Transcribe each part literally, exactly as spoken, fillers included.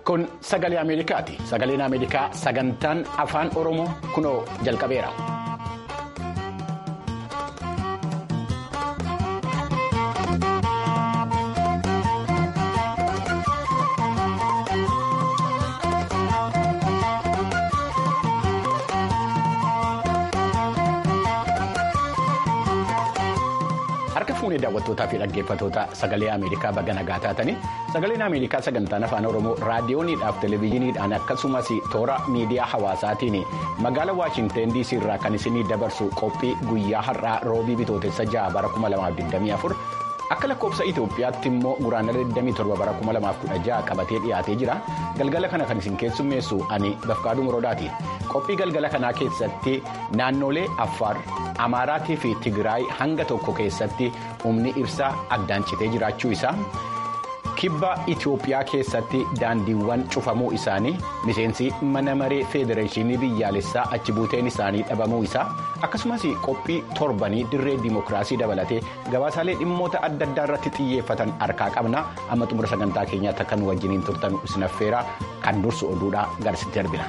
Kun sagalee Ameerikaati. Sagaleen Ameerikaa sagantaan afaan Oromoo kunoo jalqabeera. Harka fuunee daawwattootaa fi dhaggeeffattoota sagalee Ameerikaa baga nagaa taatanii sagaleen Ameerikaa sagantaan afaan Oromoo raadiyooniidhaaf televezyiiniidhaan akkasumas toora miidiyaa hawaasaatiin magaalaa Waashingteen D C irraa kan isinii dabarsu qophii guyyaa har'aa roobii bitootessa ja'a bara kuma lamaaf digdamii afur akka lakkoofsa Itoophiyaatti immoo guraandhala digdamii torba bara kuma lamaaf kudha ja'a qabatee dhiyaatee jira. Galgala kana kan isin keessummeessu ani Bafqaaduu Muroodaati. Qophii galgala kanaa keessatti naannolee Affaar, Amaaraatii fi Tigraay hanga tokko keessatti humni ibsaa addaan citee jiraachuu isaa, kibba Itoophiyaa keessatti daandiiwwan cufamuu isaanii, miseensi mana maree federeeshinii biyyaalessaa achi buuteen isaanii dhabamuu isaa, akkasumas qophii torbanii dirree dimookiraasii dabalatee gabaasaalee dhimmoota adda addaa irratti xiyyeeffatan harkaa qabna. Amma xumura sagantaa keenyaatti akka nu wajjiniin turtan isin affeera. Kan dursu oduudhaa garasitti darbina.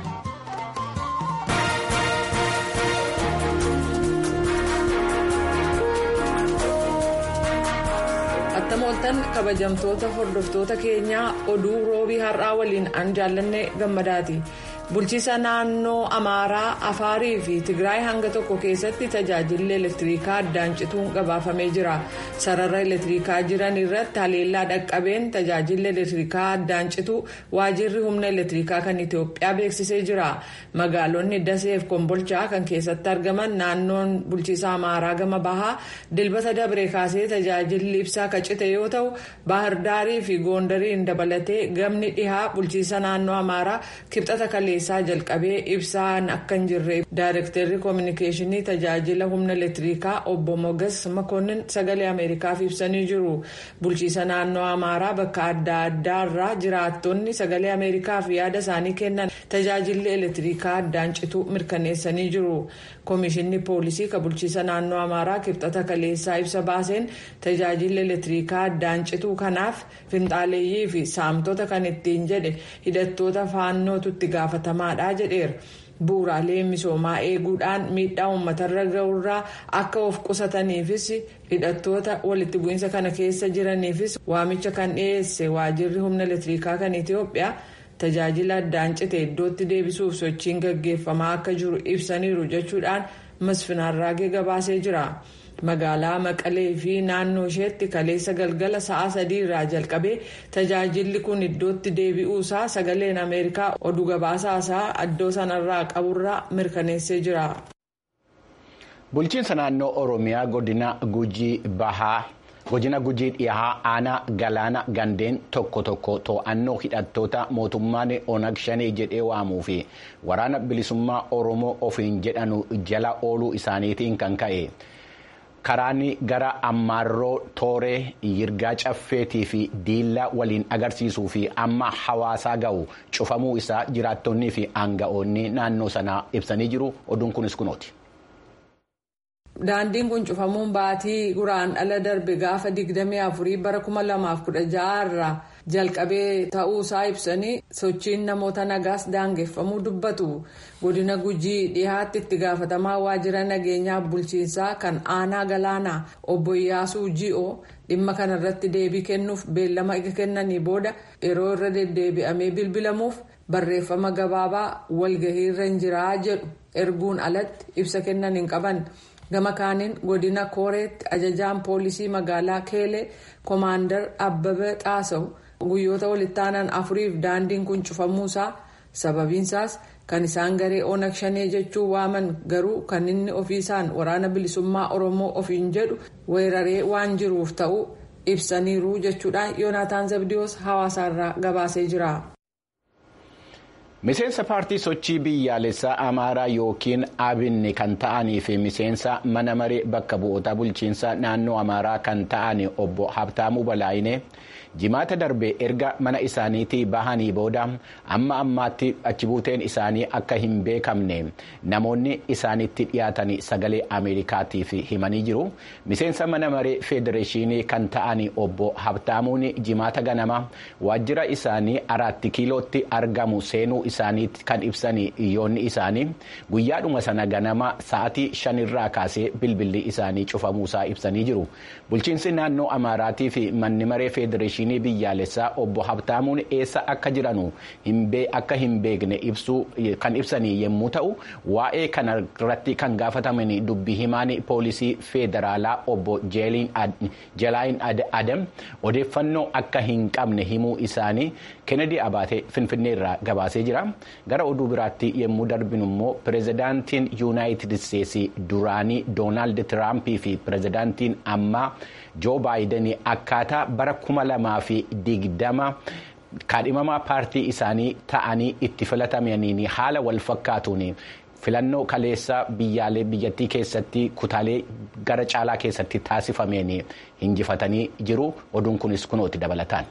Mooltan kabajamtoota hordoftoota keenyaa oduu roobii har'aa waliin an jaallanne gammadaati. Bulchiisa naannoo Amaaraa, Afaarii fi Tigraay hanga tokko keessatti tajaajilli elektirikaa addaan cituun gabaafamee jira. Sarara elektirikaa jiran irratti haleellaa dhaqqabeen tajaajilli elektirikaa addaan citu waajirri humna elektirikaa kan Itoophiyaa beeksisee jira. Magaalonni Dasee fi Kombolchaa kan keessatti argaman naannoon bulchiisa Amaaraa gama bahaa dilbata dabree kaasee tajaajilli ibsaa kan cite yoo ta'u, Baahardaarii fi Goondariin dabalatee gamni dhihaa bulchiisa naannoo Amaaraa kibxata kaleessaa jalqabee ibsaan akka hin jirre daayirektarri koominikeeshinii tajaajila humna elektirikaa obbo Mogas Makonnin sagalee Ameerikaaf ibsanii jiru. Bulchiisa naannoo Amaaraa bakka adda addaa irraa jiraattonni sagalee Ameerikaaf yaada isaanii kennan tajaajilli elektirikaa addaan cituu mirkaneessanii jiru. Koomishinni poolisii kan bulchiisa naannoo Amaaraa kibxata kaleessaa ibsa baaseen tajaajilli elektirikaa addaan cituu kanaaf finxaaleeyyii fi saamtota kan ittiin jedhe hidhattoota faannootu itti gaafatamaadha jedheera. Bu'uuraalee misoomaa eeguudhaan miidhaa uummatarra ga'urraa akka of qusataniifis hidhattoota walitti bu'iinsa kana keessa jiraniifis waamicha kan dhiyeesse waajirri humna elektirikaa kan Itoophiyaa tajaajila addaan cite iddootti deebisuuf sochiin gaggeeffamaa akka jiru ibsaniiru jechuudhaan Masfinaarraagee gabaasee jira. Magaalaa Maqalee fi naannoo isheetti kaleessa galgala sa'a sadii irraa jalqabee tajaajilli kun iddootti deebi'uusaa sagaleen Ameerikaa oduu gabaasaasaa iddoo sanarraa qaburraa mirkaneessee jira. Bulchiinsa naannoo Oromiyaa godina Gujii Bahaa. Godina Gujii dhihaa aanaa galaana gandeen tokko tokko to'annoo hidhattoota mootummaan Onag Shanee jedhee waamuu fi waraana bilisummaa Oromoo ofiin jedhanu jala ooluu isaaniitiin kan ka'e. Karaan gara Ammaarroo Tooree Yirgaa Caffeetii fi Diillaa waliin agarsiisuu fi amma hawaasaa ga'u cufamuu isaa jiraattonnii fi aanga'oonni naannoo sanaa ibsanii jiru. Oduun kunis kunooti. Daandiin kun cufamuun baatii guraandhala darbe gaafa digdamii afurii bara kuma lamaaf kudha ja'a irraa jalqabee ta'uusaa ibsanii sochiin namoota nagaas daangeffamuu dubbatu. Godina Gujii dhihaatti itti gaafatamaa waajjira nageenyaa bulchiinsaa kan aanaa galaanaa obbo Iyyaasuu Ji'oo dhimma kanarratti deebii kennuuf beellama kennanii booda yeroo irra deddeebi'amee bilbilamuuf barreeffama gabaabaa walgahiirra hin jiraa jedhu erguun alatti ibsa kennan hin qaban. Gama kaaniin godina Kooreetti ajajaan poolisii magaalaa Keelee Koomaandar Abbabee Xaasawu guyyoota walitti aanan afuriif daandiin kun cufamuusaa sababiinsaas kan isaan garee Onag Shanee jechuun waaman garuu kan inni ofiisaan waraana bilisummaa Oromoo ofiin jedhu weeraree waan jiruuf ta'uu ibsaniiru jechuudhaan Yoonaataan Zabdiyoos hawaasaarraa gabaasee jira. Miseensa paartii sochii biyyaalessaa Amaaraa yookiin Abinni kan ta'anii fi miseensa mana maree bakka bu'oota bulchiinsa naannoo Amaaraa kan ta'an obbo Habtaamuu Balaayinee jimaata darbe erga mana isaaniitii bahanii booda amma ammaatti achi buuteen isaanii akka hin beekamne namoonni isaanitti dhiyaatan sagalee Ameerikaatiif himanii jiru. Miseensa mana maree federeeshinii kan ta'an obbo Habtaamuun jimaata ganama waajjira isaanii araatti kiilootti argamu seenuu isaanii kan ibsan iyyoonni isaanii guyyaadhuma sana ganama sa'aatii shanirraa kaasee bilbilli isaanii cufamuusaa ibsanii jiru. Bulchiinsi naannoo Amaaraatii fi manni maree federeeshinii biyyaalessaa obbo Habtaamuun eessa akka jiranu akka hin beekne ibsuu kan ibsanii yommuu ta'u, waa'ee kana irratti kan gaafataman dubbii himaan poolisii federaalaa obbo Jelaayin Adam odeeffannoo akka hin qabne himuu isaanii Kennedy Abaatee Finfinneerraa gabaasee jira. Gara oduu biraatti yommuu darbinu immoo pirezidaantiin yuunaayitid isteetsii duraanii Doonaald Tiraampii fi pirezidaantiin ammaa Joo Baayiden akkaataa bara kuma lamaa fi digdama kaadhimamaa paartii isaanii ta'anii itti filatamaniin haala wal fakkaatuun filannoo kaleessa biyyaalee biyyattii keessatti kutaalee gara caalaa keessatti taasifameen injifatanii jiru. Oduun kunis kunooti dabalataan.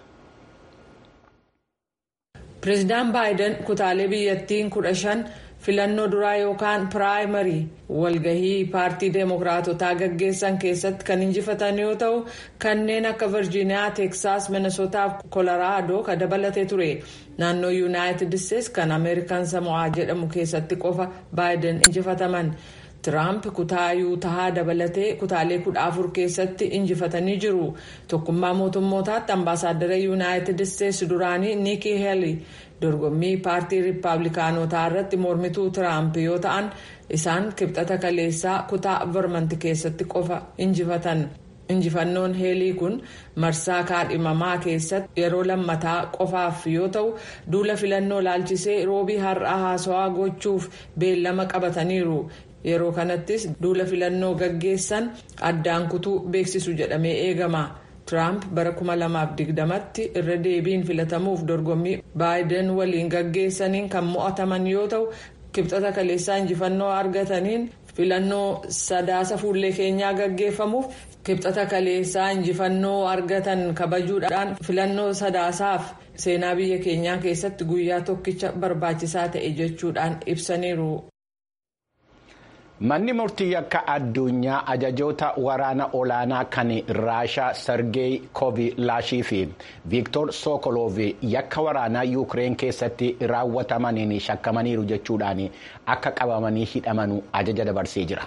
Pireezidaan Baayiden kutaalee biyyattiin kudha shan filannoo duraa yookaan piraayimarii walgahii paartii deemokiraatotaa gaggeessan keessatti kan injifatan yoo ta'u, kanneen akka Virgiiniyaa, Teeksaas, Minnesootaa fi Kolaraadoo kan dabalatee ture. Naannoo yuunaayitid isteets kan Ameerikaan Samo'aa jedhamu keessatti qofa Baayiden injifataman. Tiraamp kutaa Yuutahaa dabalatee kutaalee kudha afur keessatti injifatanii jiru. Tokkummaa mootummootaatti ambaasaaddara yuunaayitid isteets duraanii Nikki Haley dorgommii paartii riippaabilikaanotaa irratti mormituu Tiraamp yoo ta'an, isaan kibxata kaleessaa kutaa Vermont keessatti qofa injifatan. Injifannoon Heelii kun marsaa kaadhimamaa keessatti yeroo lammataa qofaaf yoo ta'u, duula filannoo laalchisee roobii har'aa haasawaa gochuuf beellama qabataniiru. Yeroo kanattis duula filannoo gaggeessan addaan kutuu beeksisu jedhamee eegama. Tiraamp bara kuma lamaaf digdamatti irra deebiin filatamuuf dorgommii Baayiden waliin gaggeessaniin kan mo'ataman yoo ta'u, kibxata kaleessaa injifannoo argataniin filannoo sadaasa fuullee keenyaa gaggeeffamuuf kibxata kaleessaa injifannoo argatan kabajuudhaan filannoo sadaasaaf seenaa biyya keenyaa keessatti guyyaa tokkicha barbaachisaa ta'e jechuudhaan ibsaniiru. Manni murtii akka addunyaa ajajoota waraana olaanaa kan Raashaa Sergeey Kovilaashii fi Viktor Sokolov yakka waraanaa Yuukireen keessatti raawwatamaniin shakkamaniiru jechuudhaan akka qabamanii hidhamanu ajaja dabarsee jira.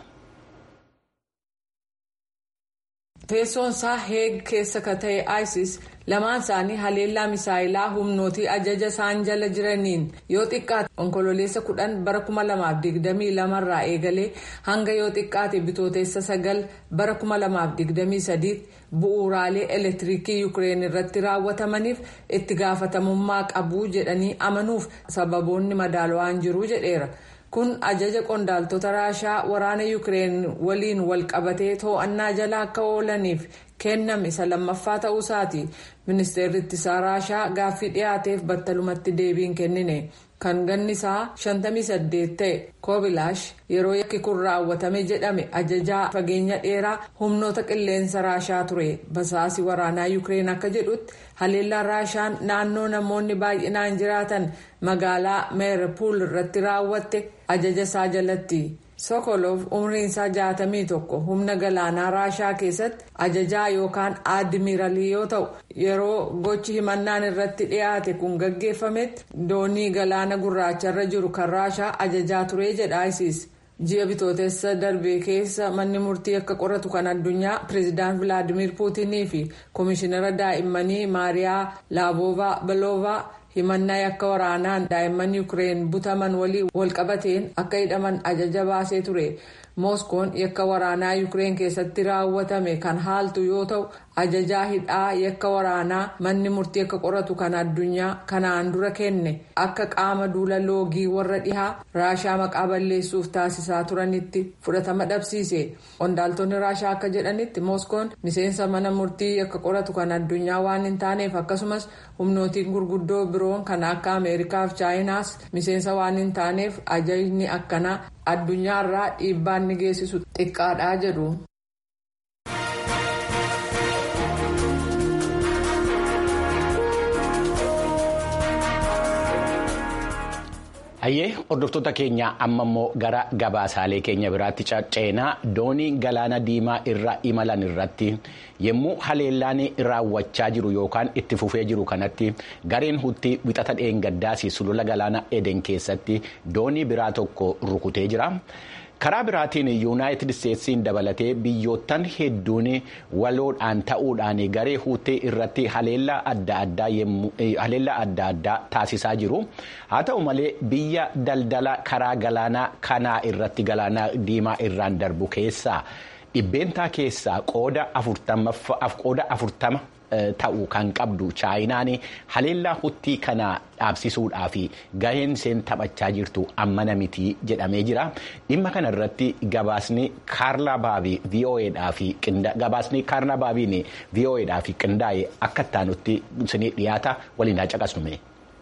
Teessoon isaa Heeg keessa ka ta'e ISIS lamaan isaanii haleellaa misaayilaa humnootii ajaja isaan jala jiraniin yoo xiqqaate onkololeessa kudhan bara kuma lamaaf digdamii lamarraa eegalee hanga yoo xiqqaate bitooteessa sagal bara kuma lamaaf digdamii sadiitti bu'uuraalee elektiriikii Yuukireen irratti raawwatamaniif itti gaafatamummaa qabu jedhanii amanuuf sababoonni madaalawaan jiru jedheera. Kun ajaja qondaaltota Raashaa waraana Yuukireen waliin wal qabatee to'annaa jala akka oolaniif kenname isa lammaffaa ta'uusaati. Ministeerri ittisaa Raashaa gaaffii dhiyaateef battalumatti deebiin kennine. Kan ganni isaa shantamii saddeet ta'e Kovilaash yeroo yakki kun raawwatame jedhame ajajaa fageenya dheeraa humnoota qilleensa Raashaa ture. Basaasi waraanaa Yuukireen akka jedhutti haleellaan Raashaan naannoo namoonni baay'inaan jiraatan magaalaa Meeripuul irratti raawwatte ajaja isaa jalatti. Sokolov umriin isaa jaatamii tokko humna galaanaa Raashaa keessatti ajajaa yookaan aadmiraalii yoo ta'u, yeroo gochi himannaan irratti dhiyaate kun gaggeeffametti doonii galaana gurraacharra jiru kan Raashaa ajajaa ture jedha ISIS. Ji'a bitootessa darbee keessa manni murtii akka qoratu kan addunyaa pireezidaant Vilaadimir Puutinii fi koomishinara daa'immanii Maariyaa Laavoovaa Beloovaa himannaa yakka waraanaan daa'imman Yuukireen butaman walii walqabateen akka hidhaman ajaja baasee ture. Mooskoon yakka waraanaa Yukireen keessatti raawwatame kan haaltu yoo ta'u ajajaa hidhaa yakka waraanaa manni murtii akka qoratu kan addunyaa kanaan dura kenne akka qaama duula loogii warra dhihaa Raashaa maqaa balleessuuf taasisaa turanitti fudhatama dhabsiise. Qondaaltonni Raashaa akka jedhanitti Mooskoon miseensa mana murtii akka qoratu kan addunyaa waan hin taaneef akkasumas humnootiin gurguddoo biroon kan akka Ameerikaa fi Chaayinaas miseensa waan hin taaneef ajajni akkanaa addunyaarraa dhiibbaan ni geessisu xiqqaadhaa jedhu. Hayyee hordoftoota keenya amma immoo gara gabaasaalee keenya biraatti cacceenaa dooniin galaana diimaa irra imalan irratti yommuu haleellaan raawwachaa jiru yookaan itti fufee jiru kanatti gareen huutii wixata dheengaddaas sulula galaana Eden keessatti doonii biraa tokko rukutee jira. Karaa biraatiin yuunaayitid isteetsiin dabalatee biyyoottan hedduun waloodhaan ta'uudhaan garee huutii irratti haleellaa adda addaa taasisaa jiru. Haa ta'u malee biyya daldala karaa galaanaa kanaa irratti galaana diimaa irraan darbu keessaa dhibbeentaa keessaa qooda afurtama ta'uu kan qabdu chaayinaan haleellaa huutii kana dhaabsisuudhaa fi gaheen isheen taphachaa jirtu ammana miti jedhamee jira. Dhimma kana irratti gabaasni kaarlaa baabii VOAdhaa fi gabaasni kaarlaa baabiin VOAdhaa fi qindaa'e akka ittaanutti isinii dhiyaata waliin haa caqasnume.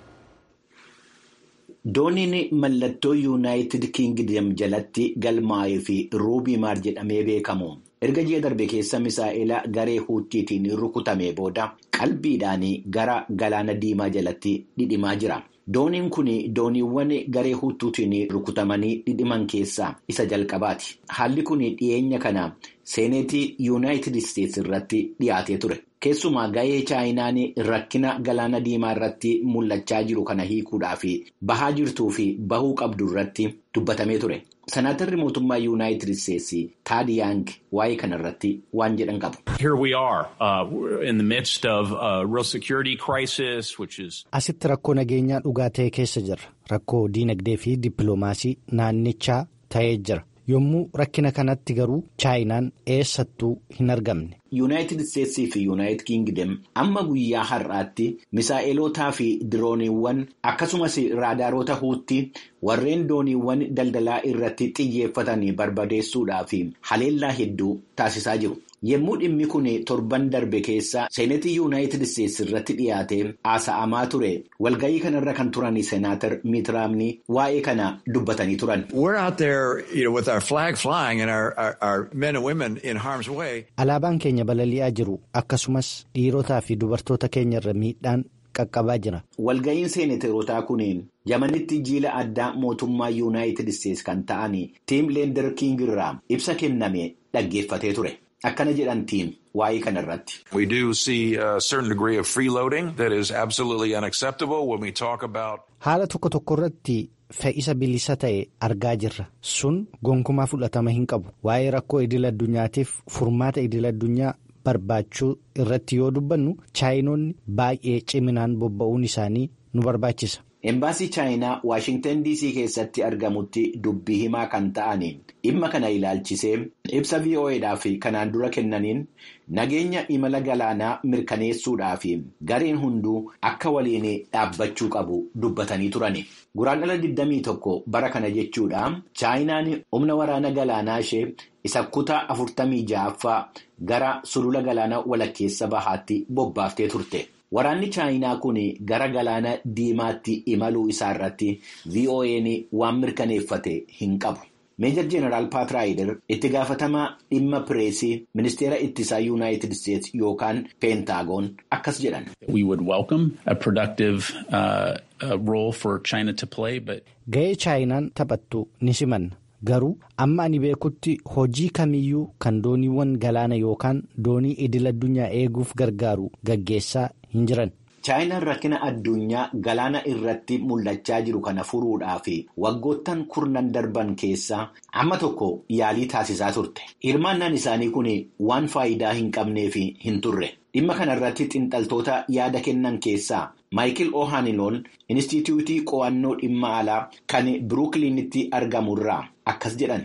Dooniin mallattoo yuunaayitid kiingdam jalatti galmaa'ee fi ruubii maar jedhamee beekamu. Erga ji'a darbe keessa misaa'ela garee huutiitiin rukutame booda qalbiidhaan gara galaana diimaa jalatti dhidhimaa jira. Dooniin kun dooniiwwan garee huutiitiin rukutamanii dhidhiman keessaa isa jalqabaati. Haalli kun dhiyeenya kana seeneetii yuunaayitid isteetsi irratti dhiyaatee ture. Keessumaa gahee chaayinaan rakkina galaana diimaa irratti mul'achaa jiru kana hiikuudhaaf bahaa jirtuu fi bahuu qabdu irratti dubbatamee ture. Senaatarri mootummaa yuunaayitid isteetsi Taadi Yaang waa'ee kana irratti waan jedhan qabu. Here we are uh, in the midst of a real security crisis which is. Asitti rakkoo nageenyaa dhugaa ta'e keessa jirra. Rakkoo diinagdee fi dippiloomaasii naannichaa ta'ee jira. Yommuu rakkina kanatti garuu chaayinaan eessattuu hin argamne. Yuunaayitid Isteetsii fi Yuunaayitid Kiingdam amma guyyaa har'aatti misaa'elootaa fi dirooniiwwan akkasumas raadaaroota huutii warreen dooniiwwan daldalaa irratti xiyyeeffatanii barbadeessuudhaa fi haleellaa hedduu taasisaa jiru. Yommuu dhimmi kun torban darbe keessa seenetii yuunaayitid isteetsi irratti dhiyaatee haasa'amaa ture walgayii kanarra kan turan senaatar Miit Raamnii waa'ee kana dubbatanii turan. Alaabaan keenya balali'aa jiru akkasumas dhiirotaa fi dubartoota keenyarra miidhaan qaqqabaa jira. Walgayiin seeneteerotaa kuneen Yamanitti jiila addaa mootummaa yuunaayitid isteetsi kan ta'an Tiim Leender Kiingirraa ibsa kenname dhaggeeffatee ture. Akkana jedhan tiim waa'ee kana irratti. We do see a certain degree of freeloading that is absolutely unacceptable when we talk about. Haala tokko tokko irratti fe'isa bilisa ta'e argaa jirra. Sun gonkumaa fudhatama hin qabu. Waa'ee rakkoo idil addunyaatiif furmaata idil addunyaa barbaachuu irratti yoo dubbannu chaayinoonni baay'ee ciminaan bobba'uun isaanii nu barbaachisa. Embaasii Chaayinaa Waashingtan D C keessatti argamutti dubbii himaa kan ta'aniin dhimma kana ilaalchisee ibsa VOAdhaa fi kanaan dura kennaniin nageenya imala galaanaa mirkaneessuudhaa fi gareen hunduu akka waliin dhaabbachuu qabu dubbatanii turani. Guraandhala digdamii tokko bara kana jechuudha Chaayinaan humna waraana galaanaa ishee isa kutaa afurtamii ja'affaa gara sulula galaana walakkeessa bahaatti bobbaaftee turte. Waraanni Chaayinaa kun gara galaana diimaatti imaluu isaa irratti VOA'n waan mirkaneeffate hin qabu. Meejor Jeneraal Paat Raayider itti gaafatamaa dhimma pireesii ministeera ittisaa Yuunaayitid Isteetsi yookaan Peentaagoon akkas jedhan. We would welcome a productive uh, uh, role for China to play, but. Ga'ee Chaayinaan taphattu ni simanna. Garuu amma ani beekutti hojii kamiyyuu kan dooniiwwan galaana yookaan doonii idil addunyaa eeguuf gargaaru gaggeessaa hin jiran. Chaayinaan rakkina addunyaa galaana irratti mul'achaa jiru kana furuudhaaf waggoottan kurnan darban keessaa amma tokko yaalii taasisaa turte. Hirmaannaan isaanii kun waan faayidaa hin qabnee fi hin turre. Dhimma kanarratti xinxaltoota yaada kennan keessaa Maayikil O'Hanlon Inistituutii Qo'annoo Dhimma Alaa kan Biruukiliinitti argamurraa akkas jedhan.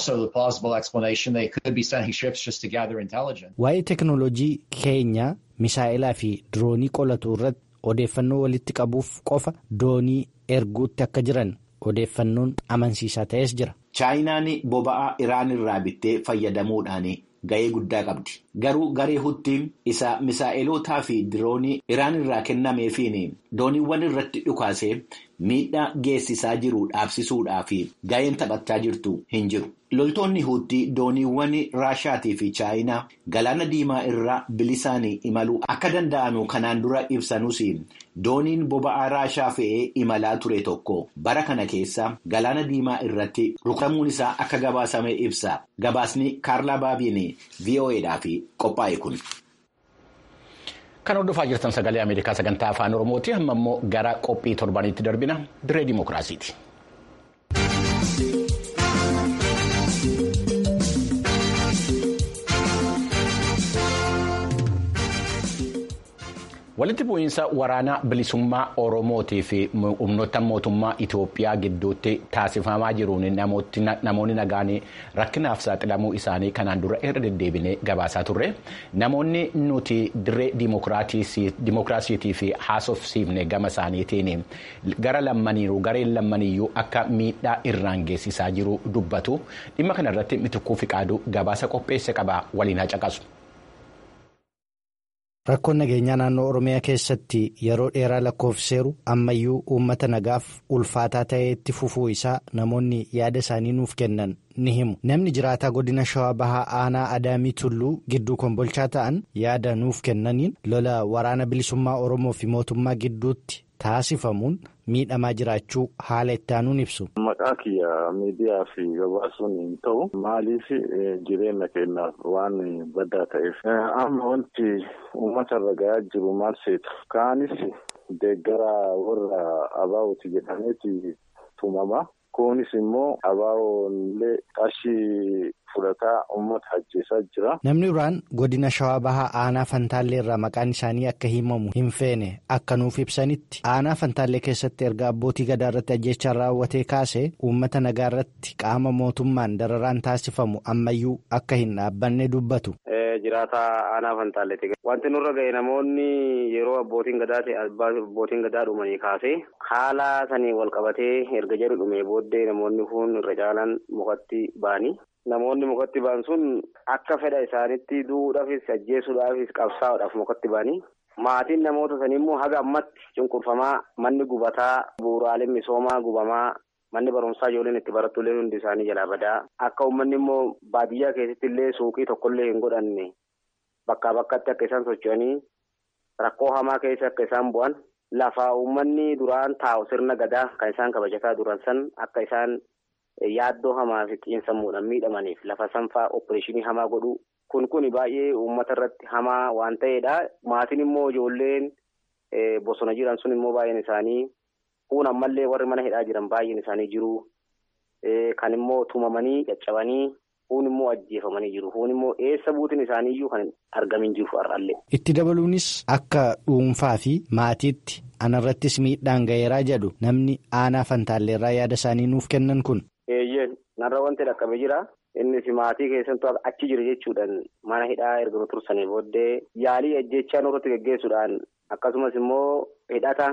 Waa'ee teknooloojii keenya misaa'ilaa fi diroonii qolatu irratti odeeffannoo walitti qabuuf qofa doonii erguutti akka jiran odeeffannoon amansiisaa ta'es jira. Chaayinaan boba'aa Iraan irraa bittee fayyadamuudhaan ga'ee guddaa qabdi. Garuu garee Huttiin isa misaa'ilotaa fi diroonii Iraan irraa kennameefiin dooniiwwan irratti dhukaasee miidhaa geessisaa jiru dhaabsisuudhaaf ga'een taphachaa jirtu hin jiru. Loltoonni Huttii dooniiwwan Raashaatii fi Chaayinaa galaana diimaa irraa bilisaan imaluu akka danda'anu kanaan dura ibsanus dooniin boba'aa Raashaa fe'ee imalaa ture tokko bara kana keessa galaana diimaa irratti rukutamuun isaa akka gabaasame ibsa. Gabaasni Kaarlaa Baabiin V O Eedhaaf qophaa'e kun. Kan hordofaa jirtan sagalee Ameerikaa sagantaa afaan Oromooti. Amma immoo gara qophii torbanitti darbina dirree dimookiraasiiti. Walitti bu'iinsa waraana bilisummaa Oromootii fi humnoota mootummaa Itoophiyaa gidduutti taasifamaa jiruun namoonni nagaan rakkinaaf saaxilamuu isaanii kanaan dura irra deddeebinee gabaasaa turre. Namoonni nuti dirree dimookiraasiitii fi haasofsiifne gama isaaniitiin gara lammaniiru gareen lammaniyyuu akka miidhaa irraan geessisaa jiru dubbatu. Dhimma kanarratti Mitikkuu Fiqaaduu gabaasa qopheesse qaba waliin haa caqasu. Rakkoon nageenyaa naannoo Oromiyaa keessatti yeroo dheeraa lakkoofseeru ammayyuu uummata nagaaf ulfaataa ta'ee itti fufuu isaa namoonni yaada isaanii nuuf kennan ni himu. Namni jiraataa godina Shawaa Bahaa Aanaa Adaamii Tulluu gidduu Kombolchaa ta'an yaada nuuf kennaniin lola waraana bilisummaa Oromoo fi mootummaa gidduutti taasifamuun miidhamaa jiraachuu haala itti aanuun ibsu. Maqaa kiyya miidiyaa fi gabaasuun hin ta'u maaliif jireenya keenyaaf waan baddaa ta'eef amma wanti uummata irra gahaa jiru maal seetu kaanis deeggara warra abaawoti jedhameeti tumama kunis immoo abaawollee qarshii fudhataa uummata ajjeesaa jira. Namni biraan godina Shawaa Bahaa Aanaa Fantaallee irraa maqaan isaanii akka himamu hin feene akka nuuf ibsanitti Aanaa Fantaallee keessatti erga abbootii gadaa irratti ajjeechaan raawwatee kaase uummata nagaa irratti qaama mootummaan dararaan taasifamu ammayyuu akka hin dhaabbanne dubbatu. Jiraata Aanaa Fantaalleeti. Wanti nurra ga'e namoonni yeroo abbootiin gadaa abbootiin gadaa dhumanii kaase haala sanii wal qabatee erga jedhu dhumee booddee namoonni kun irra caalaan mukatti ba'anii. Namoonni mukatti ba'an sun akka fedha isaanitti duudhaafis ajjeesuudhaafis qabsaa'uudhaaf mukatti ba'anii maatiin namoota sanii immoo haga ammatti cunqurfamaa manni gubataa bu'uuraaleen misoomaa gubamaa manni barumsaa ijoolleen itti baratullee hundi isaanii jalaa badaa akka uummanni immoo baadiyyaa keessatti illee suuqii tokkollee hin godhanne bakkaa bakkatti akka isaan socho'anii rakkoo hamaa keessa akka isaan bu'an lafaa uummanni duraan taa'u sirna gadaa kan isaan kabajataa duran san akka isaan. Yaaddoo hamaa fi xiinsammuudhaan miidhamaniif lafa sanfaa opereeshinii hamaa godhu kun kun baay'ee uummata irratti hamaa waan ta'eedha. Maatiin immoo ijoolleen bosona jiran sun immoo baay'een isaanii kun ammallee warri mana hidhaa jiran baay'een isaanii jiru. Kan immoo tumamanii caccabanii kun immoo ajjeefamanii jiru. Kun immoo eessa buutiin isaaniiyyuu kan argamin jiru har'allee. Itti dabaluunis akka dhuunfaa fi maatiitti anarrattis miidhaan ga'eeraa jedhu namni Aanaa Fantaalleerraa yaada isaanii nuuf kennan kun. Eeyyeen narra wanti dhaqqabe jira innis maatii keessattuu achi jira jechuudhaan mana hidhaa erga tursanii booddee yaalii ajjechaa nurratti gaggeessuudhaan akkasumas immoo hidhata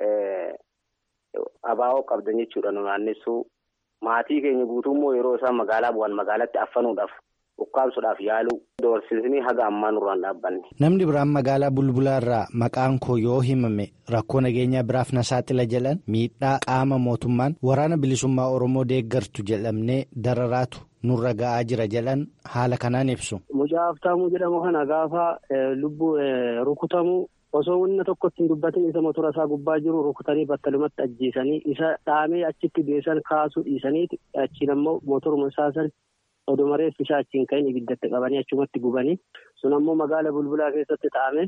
abaa'oo qabdan jechuudhaan naannessu maatii keenya guutummoo yeroo isaan magaalaa bu'an magaalatti affanuudhaaf ukkaamsuudhaaf yaaluu doorsisni haga ammaa nurraan dhaabbanne. Namni biraan magaalaa Bulbulaa irraa maqaan koo yoo himame rakkoo nageenyaa biraaf na saaxila jedhan miidhaa qaama mootummaan waraana bilisummaa Oromoo deeggartu jedhamnee dararaatu nurra ga'aa jira jedhan haala kanaan ibsu. Mucaa Haftaamuu jedhamu kana gaafa lubbuu rukutamu osoo wanna tokkotti hin dubbatin isa motora isaa gubbaa jiru rukutanii battalumatti ajjeesanii isa dhaamee achitti geessan kaasuu dhiisaniiti achiin ammoo motoruma isaa san oduma reeffi isaa achiin ka'in ibiddatti qabanii achumatti gubanii sun ammoo magaala Bulbulaa keessatti ta'ame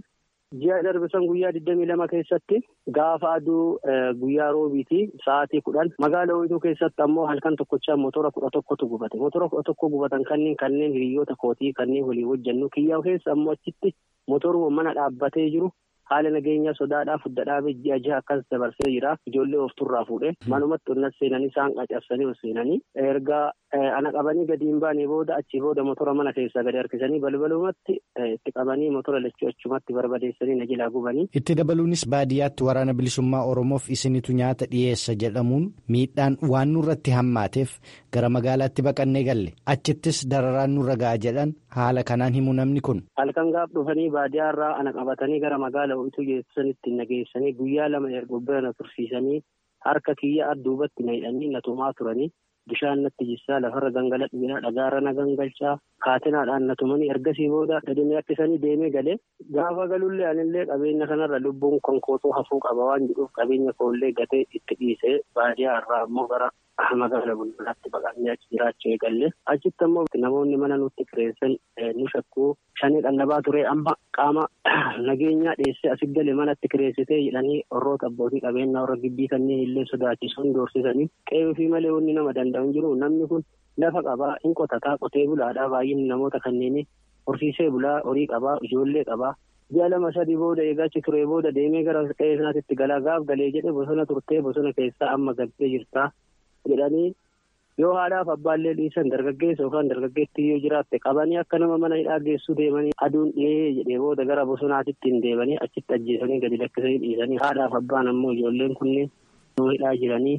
Ji'a darbisan guyyaa digdamii lama keessatti gaafa aduu guyyaa roobiiti sa'aatii kudhan magaala Wayituu keessatti ammoo halkan tokkochaa motora kudha tokkotu gubate. Motora kudha tokko gubatan kanneen kanneen hiriyoota kootii kanneen walii hojjennu kiyyaa keessa ammoo achitti motoruma mana dhaabbatee jiru. Haala nageenyaa sodaadhaaf fudda dhaabee ji'a ji'a akkas dabarsee jira. Ijoollee of turraa fuudhee manumatti onnas seenanii isaan qacarsanii ol seenanii erga ana qabanii gadi hin baane booda achi booda motora mana keessaa gadi harkisanii balbalumatti itti qabanii motora lachuu achumatti barbadeessanii na jalaa gubanii. Itti dabaluunis baadiyyaatti waraana bilisummaa Oromoof isinitu nyaata dhiyeessa jedhamuun miidhaan waan nurratti hammaateef gara magaalaatti baqannee galle achittis dararaan nurra ga'a jedhan haala kanaan himu namni kun. Halkan gaaf dhufanii baadiyyaarraa ana qabatanii gara magaala Wayituu geessanitti nageessanii guyyaa lama erga na tursiisanii harka kiyya adduubatti na hidhanii na tumaa turanii bishaan natti jissaa lafarra gangaladhu dhagaarra na gangalchaa kaatinaadhaan na tumanii ergasii booda gadinni akkisanii deemee galee gaafa galullee anillee qabeenya kanarra lubbuun konkootuu hafuu qaba waan jedhuuf qabeenya koollee gatee itti dhiisee baadiyyaarraa ammoo gara magaala bulbulaatti baqannee achi jiraachuu eegalle achitti ammoo namoonni mana nutti kireessan nu shakkuu shanii dhallabaa ture amma qaama nageenyaa dhiyeessee asii galee manatti kireessitee jedhanii warroota abbootii qabeenyaa warra gibbii kanneen illee sodaachisuun doorsisanii qe'ee fi malee wanni nama danda'u jiru namni kun lafa qabaa hin qotataa qotee bulaadhaa baay'inni namoota kanneenii horsiisee bulaa horii qabaa ijoollee qabaa. Ji'a lama sadii booda eegaachi turee booda deemee gara qe'ee sanaatti galaa gaaf galee jedhe bosona turtee bosona keessaa amma galtee jirtaa jedhanii yoo haadhaaf abbaallee dhiisan dargaggeessa yookaan dargaggeettii yoo jiraatte qabanii akka nama mana hidhaa geessuu deemanii aduun dhihee jedhee booda gara bosonaatitti hin deemanii achitti ajjeesanii gadi lakkisanii dhiisanii haadhaaf abbaan ammoo ijoolleen kunneen nama hidhaa jiranii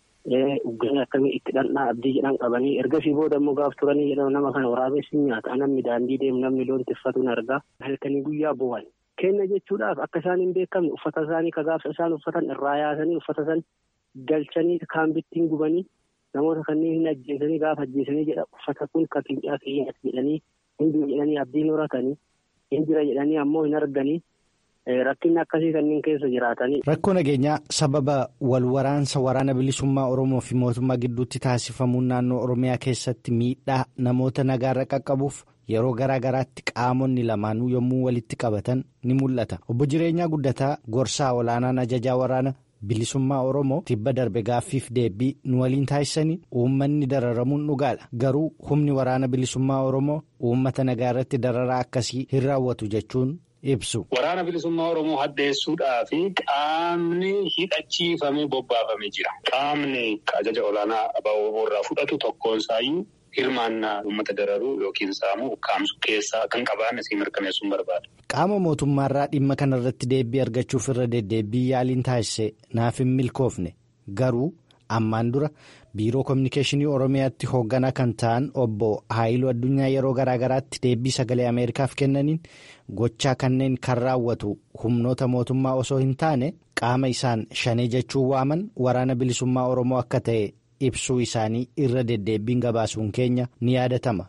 ugganii akkamii itti dhandhaa abdii jedhan qabanii ergasii booda ammoo gaaf turanii jedhan nama kana waraabessi nyaata namni daandii deemu namni loon tiffatuun argaa halkanii guyyaa bu'an. Kenna jechuudhaaf akka isaan hin beekamne uffata isaanii ka gaafsa isaan uffatan irraa yaasanii uffata san galchanii kaambittiin gubanii namoota kanneen hin ajjeesanii gaafa ajjeesanii jedha uffata kun ka kincaa kiyyaatti jedhanii hin jiru jedhanii abdiin horatanii hin jira jedhanii ammoo hin arganii rakkinni akkasii kanneen keessa jiraatanii. Rakkoo nageenyaa sababa wal waraansa waraana bilisummaa Oromoo fi mootummaa gidduutti taasifamuun naannoo Oromiyaa keessatti miidhaa namoota nagaarra qaqqabuuf yeroo garaa garaatti qaamonni lamaanuu yommuu walitti qabatan ni mul'ata. Obbo Jireenyaa Guddataa gorsaa olaanaan ajajaa waraana bilisummaa Oromoo tibba darbe gaaffiif deebii nu waliin taasisanii uummanni dararamuun dhugaadha. Garuu humni waraana bilisummaa Oromoo uummata nagaa irratti dararaa akkasii hin raawwatu jechuun ibsu. Waraana bilisummaa Oromoo haddeessuudhaaf qaamni hidhachiifamee bobbaafamee jira. Qaamni ajaja olaanaa aba'oo irraa fudhatu tokkoon isaayyuu hirmaannaa uummata dararuu yookiin saamuu ukkaamsu keessaa kan qabaanne si mirkaneessuun barbaada. Qaama mootummaarraa dhimma kanarratti deebii argachuuf irra deddeebii yaaliin taasise naaf hin milkoofne garuu ammaan dura biiroo koominikeeshinii Oromiyaatti hoogganaa kan ta'an obbo Haayiluu Addunyaa yeroo garaa garaatti deebii sagalee Ameerikaaf kennaniin gochaa kanneen kan raawwatu humnoota mootummaa osoo hin taane qaama isaan shanee jechuun waaman waraana bilisummaa Oromoo akka ta'e ibsuu isaanii irra deddeebiin gabaasuun keenya ni yaadatama.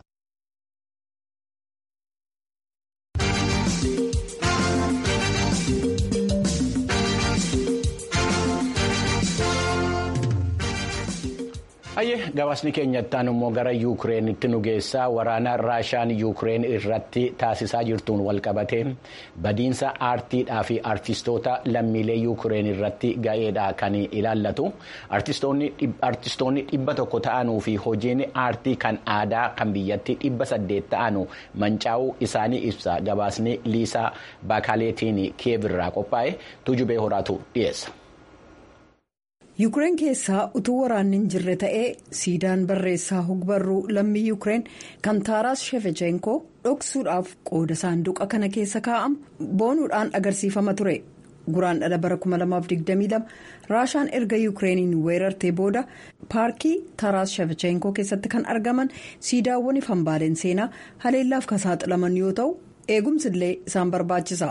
Ayyee gabaasni keenyattaan immoo gara Yuukireenitti nu geessaa waraana Raashaan Yuukireen irratti taasisaa jirtuun walqabatee badiinsa aartiidhaa fi aartistoota lammiilee Yuukireen irratti ga'eedha kan ilaallatu. Aartistoonni dhibba tokko ta'anuu fi hojiin aartii kan aadaa kan biyyatti dhibba saddeet ta'anu mancaa'uu isaanii ibsa. Gabaasni Liisaa Baakaaleetiin Kiyev irraa qophaa'e Tuujubee Horaatu dhiyeessa. Yuukireen keessaa utuu waraanni hin jirre ta'ee siidaan barreessaa hogbarruu lammii Yuukireen kan Taaraas Shevchenkoo dhoksuudhaaf qooda saanduqa kana keessa kaa'amu boonuudhaan agarsiifama ture. Guraan dhala bara kuma lamaaf digdamii lama Raashaan erga Yuukireeniin weerartee booda paarkii Taaraas Shevchenkoo keessatti kan argaman siidaawwan hambaaleen seenaa haleellaaf kan saaxilaman yoo ta'u. Eegumsi illee isaan barbaachisa.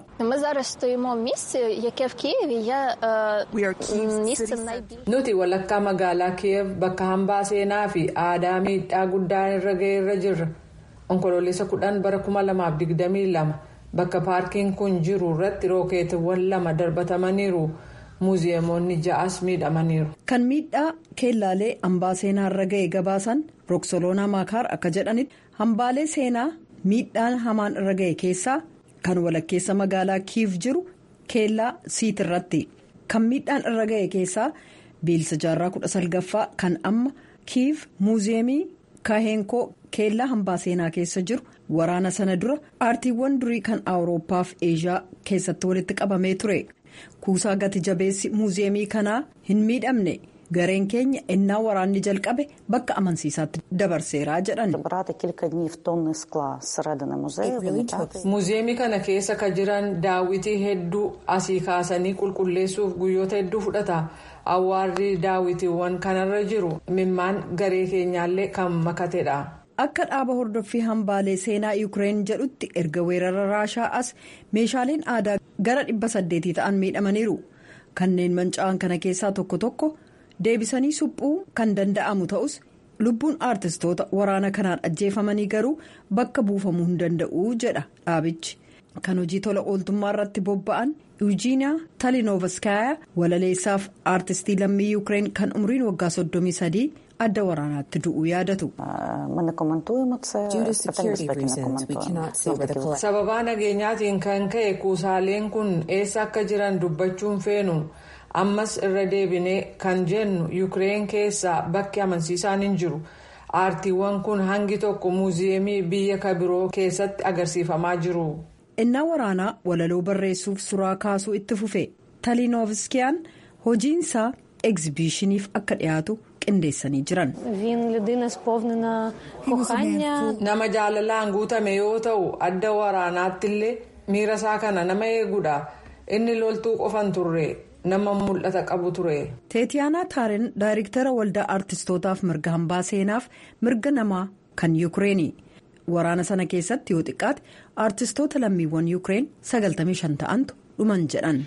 Nuti walakkaa magaalaa Kiyev bakka hambaa seenaa fi aadaa miidhaa guddaan irra ga'eerra jirra. Onkoloolessa kudhan bara kuma lamaaf digdamii lama bakka paarkiin kun jiru irratti rookeetiiwwan lama darbatamaniiru. Muuziyeemonni ja'as miidhamaniiru. Kan miidhaa keellaalee hambaa seenaa irra ga'e gabaasan Rooksoloonaa Maakaar akka jedhanitti hambaalee seenaa. Miidhaan hamaan irra ga'e keessaa kan walakkeessa magaalaa kiiv jiru keellaa siit irratti kan miidhaan irra ga'e keessaa biilsa jaarraa kudha salgaffaa kan amma kiiv muuziyeemii kaaheenkoo keellaa hambaa seenaa keessa jiru waraana sana dura aartiiwwan durii kan awurooppaa fi eeshiyaa keessatti walitti qabamee ture kuusaa gati jabeessi muuziyeemii kanaa hin miidhamne. Gareen keenya ennaa waraanni jalqabe bakka amansiisaatti dabarseeraa jedhan. Muuziyeemii kana keessa kan jiran daawwitii hedduu asii kaasanii qulqulleessuuf guyyoota hedduu fudhata. Awwaarri daawwitiiwwan kanarra jiru mimmaan garee keenyaallee kan makatedha. Akka dhaaba hordoffii hambaalee seenaa Yuukireen jedhutti erga weerara raashaa as meeshaaleen aadaa gara dhibba saddeetii ta'an miidhamaniiru. Kanneen manca'an kana keessaa tokko tokko. Deebisanii suphuu kan danda'amu ta'us lubbuun aartistoota waraana kanaan ajjeefamanii garuu bakka buufamuu hin danda'u jedha dhaabichi. Kan hojii tola ooltummaa irratti bobba'an Yuujiiniyaa Taliinovaskaayaa walaleessaaf aartistii lammii Yuukireen kan umriin waggaa soddomii sadii adda waraanaatti du'uu yaadatu. Sababaa nageenyaatiin kan ka'e kuusaaleen kun eessa akka jiran dubbachuun feenu. Ammas irra deebinee kan jennu Yuukireen keessaa bakki amansiisaan hin jiru. Aartiiwwan kun hangi tokko muuziyeemii biyya kabiroo keessatti agarsiifamaa jiru. Innaa waraanaa walaloo barreessuuf suraa kaasuu itti fufe Taliinoovskiyaan hojiinsaa egzibiishiniif akka dhiyaatu qindeessanii jiran. Nama jaalalaan guutame yoo ta'u adda waraanaattillee miira isaa kana nama eegudha. Inni loltuu qofan turre. Nama mul'ata qabu ture. Teetiyaanaa Taaren daayirektara waldaa aartistootaaf mirga hambaa seenaaf mirga namaa kan Yuukireeni. Waraana sana keessatti yoo xiqqaate aartistoota lammiiwwan Yuukireen sagaltamii shan ta'antu dhuman jedhan.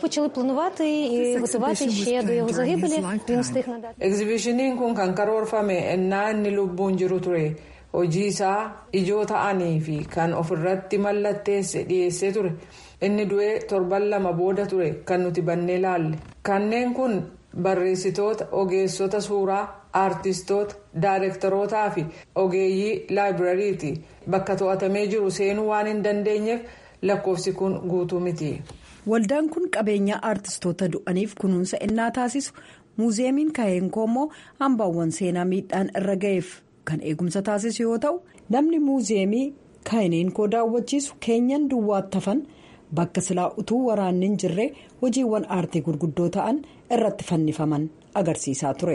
Egzibiishiniin kun kan karoorfame ennaa inni lubbuun jiru ture. Hojii isaa ijoo ta'anii fi kan ofirratti mallatteesse dhiyeessee ture. Inni du'ee torban lama booda ture kan nuti bannee laalle. Kanneen kun barreessitoota, ogeessota suuraa, aartistoota, daayirektarootaa fi ogeeyyii laayibirariiti. Bakka to'atamee jiru seenuu waan hin dandeenyeef lakkoofsi kun guutuu miti. Waldaan kun qabeenyaa aartistoota du'aniif kunuunsa ennaa taasisu muuziyeemiin kaaheenkoo immoo hambaawwan seenaa miidhaan irra ga'eef kan eegumsa taasisu yoo ta'u namni muuziyeemii kaaheenkoo daawwachiisu keenyan duwwaatti hafan. Bakka silaa utuu waraanni hin jirre hojiiwwan aartii gurguddoo ta'an irratti fannifaman agarsiisaa ture.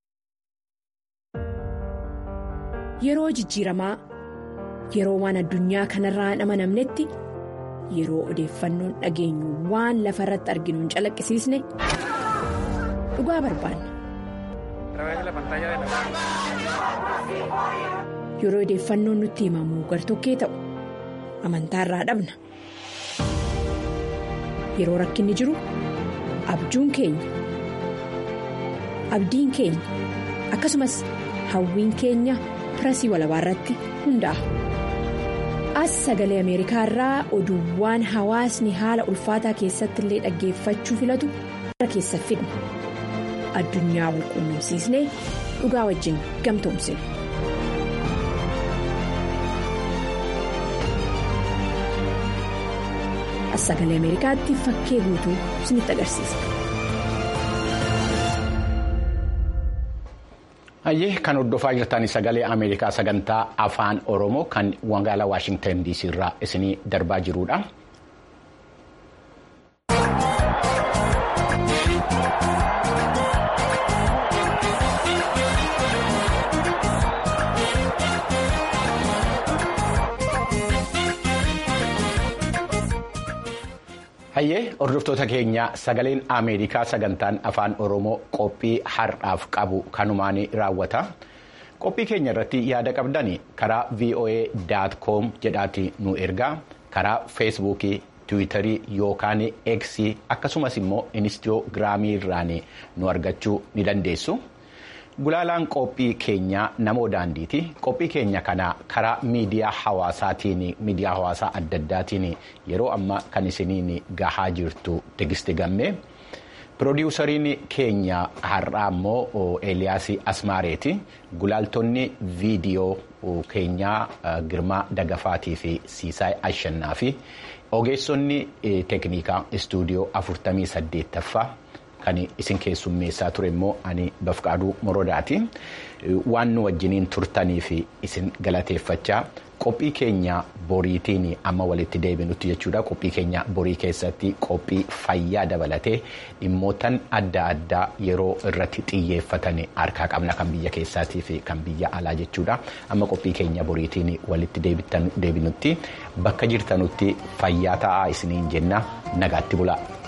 Yeroo jijjiiramaa yeroo waan addunyaa kanarraa hin amanamnetti yeroo odeeffannoon dhageenyu waan lafa irratti arginu hin calaqqisiisne dhugaa barbaanna. Yeroo odeeffannoon nutti himamu gartokkee ta'u amantaarraa dhabna. Yeroo rakkinni jiru abjuun keenya abdiin keenya akkasumas hawwiin keenya pirasii walabaa irratti hundaa'a. As sagalee Ameerikaa irraa oduuwwan hawaasni haala ulfaataa keessatti illee dhaggeeffachuu filatu irra keessa fidna. Addunyaa wal quunnamsiisnee dhugaa wajjin gamtoomsina. As sagalee Ameerikaatti fakkee guutuu isinitti agarsiisa. Hayyee kan hordofaa jirtan sagalee Ameerikaa sagantaa afaan Oromoo kan magaalaa Waashingtan D C irraa isinii darbaa jirudha. Hayyee hordoftoota keenya sagaleen Ameerikaa sagantaan afaan Oromoo qophii har'aaf qabu kanumaan raawwata. Qophii keenya irratti yaada qabdan karaa v o a dot com jedhaatti nu ergaa karaa feesbuukii, tiwiitarii yookaan X akkasumas immoo inistoogiraamii irraan nu argachuu ni dandeessu. Gulaalaan qophii keenya namoo daandiiti. Qophii keenya kana karaa miidiyaa hawaasaatiin miidiyaa hawaasaa adda addaatiin yeroo ammaa kan isiniin gahaa jirtu Tegisti Gammee. Piroodyuusariin keenya har'aa immoo Eeliyaas Asmaareeti. Gulaaltonni viidiyoo keenyaa Girmaa Dagafaatii fi Siisaay Ashannaa fi ogeessonni teeknikaa istuudiyoo afurtamii saddeettaffaa kan isin keessummeessaa ture immoo ani Bafqaaduu Morodaati. Waan nu wajjiniin turtanii fi isin galateeffachaa qophii keenya boriitiin amma walitti deebinutti jechuudha. Qophii keenya borii keessatti qophii fayyaa dabalatee dhimmootan adda addaa yeroo irratti xiyyeeffatan harkaa qabna kan biyya keessaatii fi kan biyya alaa jechuudha. Amma qophii keenya boriitiin walitti deebinutti bakka jirtanutti fayyaa ta'aa isiniin jenna nagaatti bulaa.